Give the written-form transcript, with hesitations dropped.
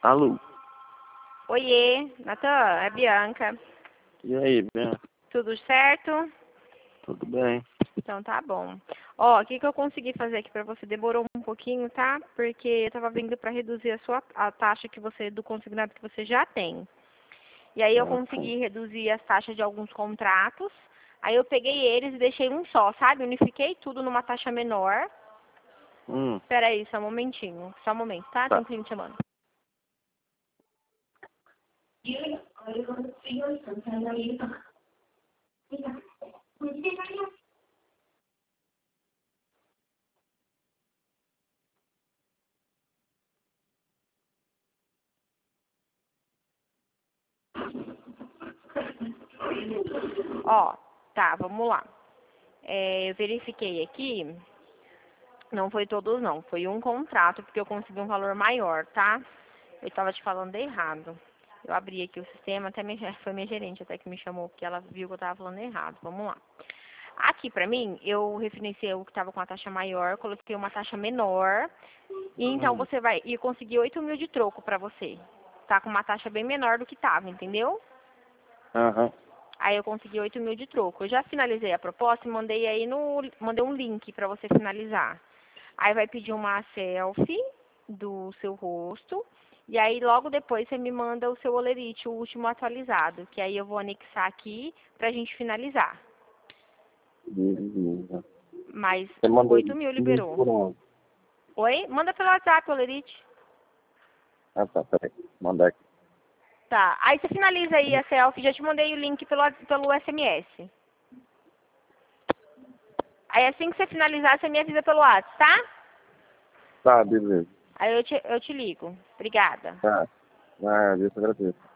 Alô? Oiê, Natan, é Bianca. E aí, Bianca? Tudo certo? Tudo bem? Então tá bom. Ó, o que eu consegui fazer aqui pra você? Demorou um pouquinho, tá? Porque eu tava vindo pra reduzir a taxa que você, do consignado que você já tem. E aí eu consegui reduzir as taxas de alguns contratos. Aí eu peguei eles e deixei um só, sabe? Unifiquei tudo numa taxa menor. Pera aí, só um momentinho. Só um momento, tá? Tem um cliente chamando. Ó, tá, vamos lá. Eu verifiquei aqui, não foi todos não, foi um contrato, porque eu consegui um valor maior, tá? Eu tava te falando errado. Eu abri aqui o sistema, até foi minha gerente até que me chamou, porque ela viu que eu tava falando errado. Vamos lá. Aqui pra mim, eu referenciei o que tava com a taxa maior, coloquei uma taxa menor, e então você vai, e eu consegui 8 mil de troco pra você. Tá com uma taxa bem menor do que tava, entendeu? Aí eu consegui 8 mil de troco. Eu já finalizei a proposta e mandei aí mandei um link para você finalizar. Aí vai pedir uma selfie do seu rosto. E aí logo depois você me manda o seu olerite, o último atualizado. Que aí eu vou anexar aqui pra gente finalizar. Beleza. Mas Você manda 8 mil liberou. por onde? Oi? Manda pelo WhatsApp, olerite. Ah, tá, peraí. Mandar aqui. Tá. Aí você finaliza aí a selfie. Já te mandei o link pelo SMS. Aí assim que você finalizar, você me avisa pelo WhatsApp, tá? Tá, beleza. Aí eu te ligo. Obrigada. Tá. Ah, eu agradeço.